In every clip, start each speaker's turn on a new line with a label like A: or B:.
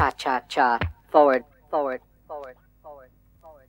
A: cha-cha-cha, forward, forward, forward, forward, forward.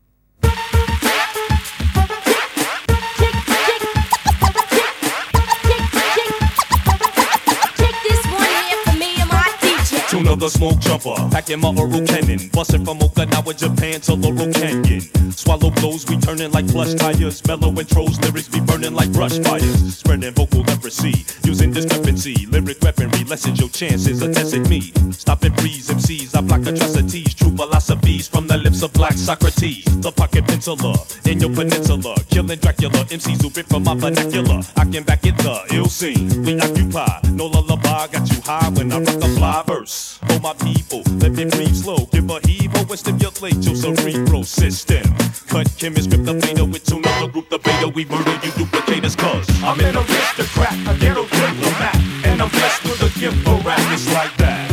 B: Tuna the smoke jumper, packing my oral cannon, busting from Okinawa, Japan to Laurel Canyon. Swallow blows, we turning like plush tires. Mellow intros, lyrics be burning like brush fires. Spreading vocal leprosy, using discrepancy. Lyric weaponry lessens your chances of testing me. Stopping breeze MCs, I block atrocities. True philosophies from the lips of black Socrates. The pocket penciler in your peninsula, killing Dracula. MCs who rip from my vernacular. I can back it the ill scene. We occupy, no lullaby, got you high when I rock a fly verse. For my people, let me breathe slow. Give a heave and stimulate your cerebral system. Cut chemist, grip the beta with tune up the group, the beta. We murder you duplicators, cause I'm an aristocrat, a ghetto diplomat, and I'm blessed with a gift for rap. It's like that.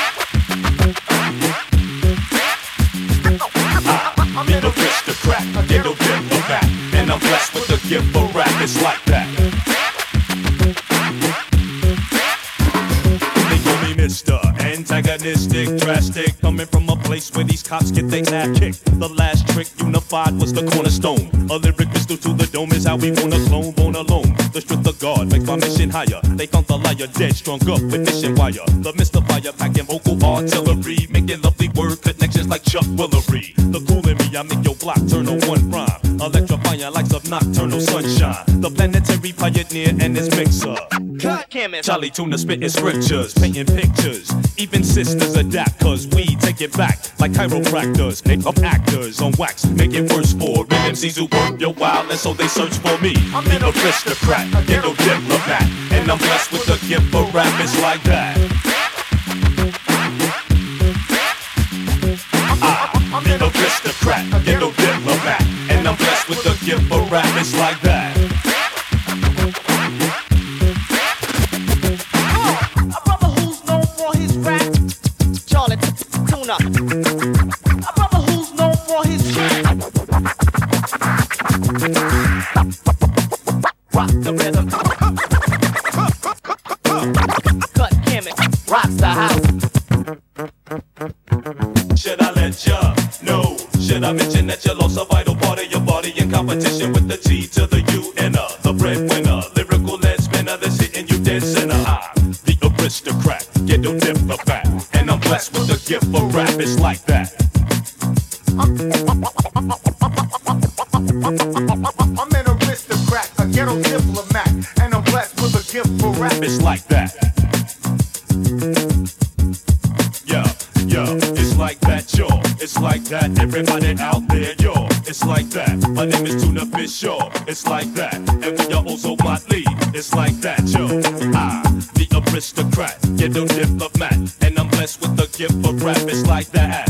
B: I'm an aristocrat, a ghetto diplomat, and I'm blessed with a gift for rap. It's like that. Mr. Antagonistic, drastic, coming from a place where these cops get their ass kicked. The last trick unified was the cornerstone. A lyric pistol to the dome is how we wanna clone, born alone. The strength of God makes my mission higher. They found the liar dead, strung up with mission wire. The mystifier packing vocal artillery, making lovely word connections like Chuck Willery. The cool in me, I make your block turn on one rhyme. Electrifying lights of nocturnal sunshine. The planetary pioneer and his mixer. Charlie Tuna spitting scriptures, painting pictures. Even sisters adapt, cause we take it back like chiropractors. Pick up actors on wax, make it worse for MCs who work your wild, and so they search for me. I'm an aristocrat, a ghetto diplomat, and I'm blessed with a gift for rap. It's like that. I'm an aristocrat, a ghetto diplomat, and I'm blessed with a gift for rap. It's like that. A brother who's known for his rock the rhythm. Cut Kemet, rocks the house. Should I let ya know? Should I mention that you lost a vital part of your body in competition with the T to the U and the breadwinner, lyrical lead spinner that's hitting you dead center. I'm the aristocrat, ghetto diplomat, and I'm blessed with a gift for rap. It's like that. I'm an aristocrat, a ghetto diplomat, and I'm blessed with a gift for rap. It's like that. It's like that, yo. It's like that, everybody out there, yo. It's like that. My name is Tuna Fish, yo. It's like that, and we are also Motley. It's like that, yo. I'm the aristocrat, ghetto diplomat, and I'm blessed with a gift for rap. It's like that.